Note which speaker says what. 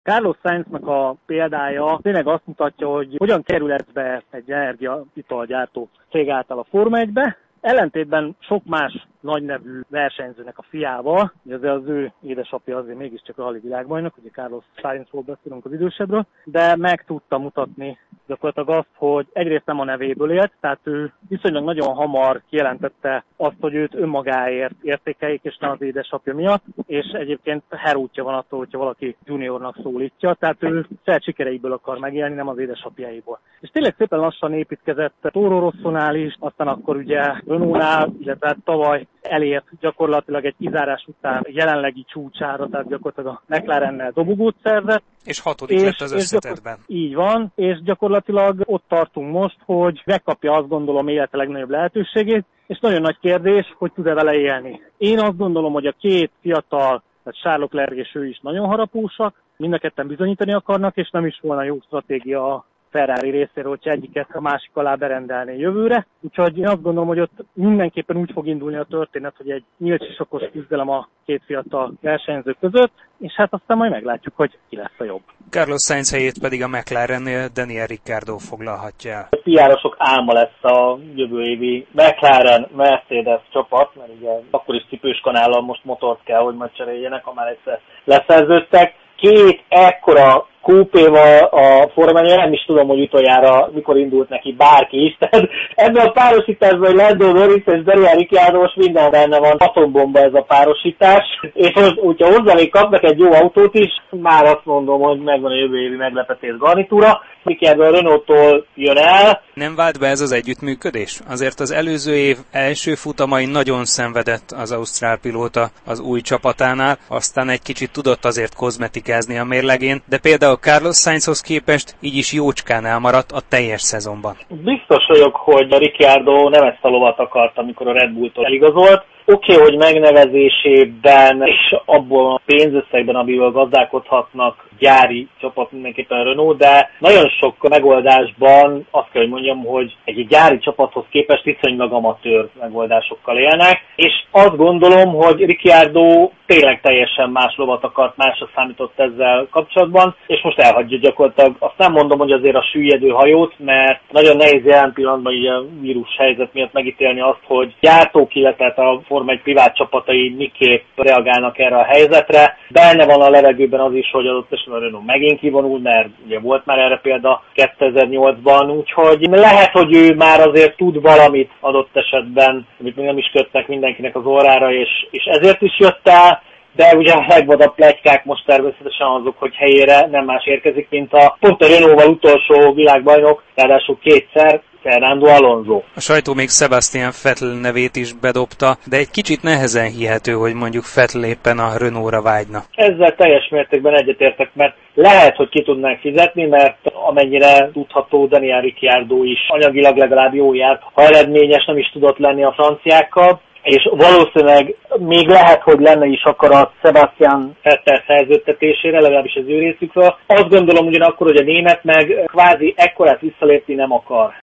Speaker 1: Carlos Sainznak a példája tényleg azt mutatja, hogy hogyan kerülhet be egy energiaitalgyártó cég által a Forma 1-be. Ellentétben sok más nagynevű versenyzőnek a fiával, az ő édesapja azért mégiscsak a rali világbajnok, ugye Carlos Sainzról beszélünk, az idősebbről, de meg tudta mutatni gyakorlatilag azt, hogy egyrészt nem a nevéből élt, tehát ő viszonylag nagyon hamar kijelentette azt, hogy őt önmagáért értékeljék, és nem az édesapja miatt, és egyébként herútja van attól, hogyha valaki juniornak szólítja, tehát ő saját sikereiből akar megélni, nem az édesapjáiból. És tényleg szépen lassan építkezett Toro Rossonál is, aztán akkor ugye Renaultnál, illetve tavaly elért gyakorlatilag egy kizárás után jelenlegi csúcsára, tehát gyakorlatilag a McLarennel dobogót szerzett.
Speaker 2: És hatodik lett az összetettben.
Speaker 1: Így van, és gyakorlatilag ott tartunk most, hogy megkapja, azt gondolom, élete legnagyobb lehetőségét, és nagyon nagy kérdés, hogy tud-e vele élni. Én azt gondolom, hogy a két fiatal, tehát Charles Leclerc és ő is nagyon harapósak, mind a ketten bizonyítani akarnak, és nem is volna jó stratégia a Ferrari részéről, hogyha egyiket a másik alá berendelné jövőre. Úgyhogy én azt gondolom, hogy ott mindenképpen úgy fog indulni a történet, hogy egy nyílt sisakos küzdelem a két fiatal versenyző között, és hát aztán majd meglátjuk, hogy ki lesz a jobb.
Speaker 2: Carlos Sainz helyét pedig a McLarennél Daniel Ricciardo foglalhatja el.
Speaker 3: A PR-osok álma lesz a jövő évi McLaren Mercedes csapat, mert ugye akkor is cipős kanállal most motort kell, hogy majd cseréljenek, ha már egyszer leszerződtek. Két ekkora kúpéval a Forma 1, nem is tudom, hogy utoljára mikor indult neki bárki is. Tehát ebben a párosításban, hogy Lando Norris és Daniel Ricciardo, most minden benne van, atombomba ez a párosítás. És most, hogyha hozzá még kapnak egy jó autót is, már azt mondom, hogy megvan a jövő évi meglepetés garnitúra. Ricciardo a Renault-tól jön el.
Speaker 2: Nem vált be ez az együttműködés? Azért az előző év első futamain nagyon szenvedett az ausztrál pilóta az új csapatánál, aztán egy kicsit tudott azért kozmetikázni a mérlegén, de például Carlos Sainzhoz képest így is jócskán elmaradt a teljes szezonban.
Speaker 3: Biztos vagyok, hogy a Ricciardo nem ezt a lovat akart, amikor a Red Bulltól eligazolt. Oké, hogy megnevezésében és abból a pénzösszegben, amiből gazdálkodhatnak gyári csapat mindenképpen a Renault, de nagyon sok megoldásban azt kell, hogy mondjam, hogy egy gyári csapathoz képest viszonylag amatőr megoldásokkal élnek, és azt gondolom, hogy Ricciardo tényleg teljesen más lovat akart, másra számított ezzel kapcsolatban, és most elhagyja gyakorlatilag. Azt nem mondom, hogy azért a süllyedő hajót, mert nagyon nehéz jelen pillanatban így a vírus helyzet miatt megítélni azt, hogy gyártók, illetve a Forma 1 privát csapatai miképp reagálnak erre a helyzetre. Benne van a levegőben az is, hogy adott esetben a Renault megint kivonul, mert ugye volt már erre példa 2008-ban, úgyhogy lehet, hogy ő már azért tud valamit adott esetben, amit még nem is kötnek mindenkinek az orrára, és ezért is jött el. De ugye a legvadabb pletykák most természetesen azok, hogy helyére nem más érkezik, mint pont a Renault-val utolsó világbajnok, ráadásul kétszer, Fernando Alonso.
Speaker 2: A sajtó még Sebastian Vettel nevét is bedobta, de egy kicsit nehezen hihető, hogy mondjuk Vettel éppen a Renault-ra vágyna.
Speaker 3: Ezzel teljes mértékben egyetértek, mert lehet, hogy ki tudnánk fizetni, mert amennyire tudható, Daniel Ricciardo is anyagilag legalább jó járt, ha eredményes nem is tudott lenni a franciákkal, és valószínűleg még lehet, hogy lenne is akarat Sebastian Vettel szerződtetésére, legalábbis az ő részükről. Azt gondolom ugyanakkor, hogy a német meg kvázi ekkorát visszalépni nem akar.